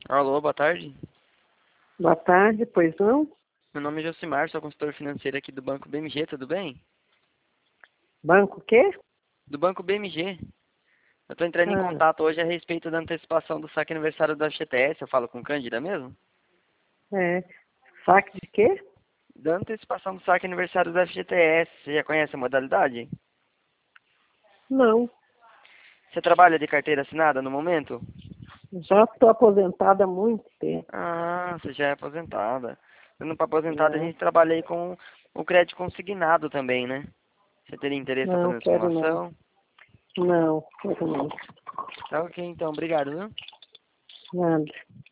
Alô, boa tarde. Boa tarde, pois não? Meu nome é Josimar, sou consultor financeiro aqui do Banco BMG, tudo bem? Banco o quê? Do Banco BMG. Eu estou entrando em Ah, contato hoje a respeito da antecipação do saque aniversário da FGTS. Eu falo com Cândida mesmo? é. Saque de quê? Da antecipação do saque aniversário da FGTS. Você já conhece a modalidade? Não, Você trabalha de carteira assinada no momento? já estou aposentada há muito tempo. Ah, você já é aposentada. Sendo para aposentada, a É. gente trabalha aí com o crédito consignado também, né? Você teria interesse em Não, fazer uma quero não. simulação? Não, quero não. Tá ok, então. Obrigado, viu? Nada.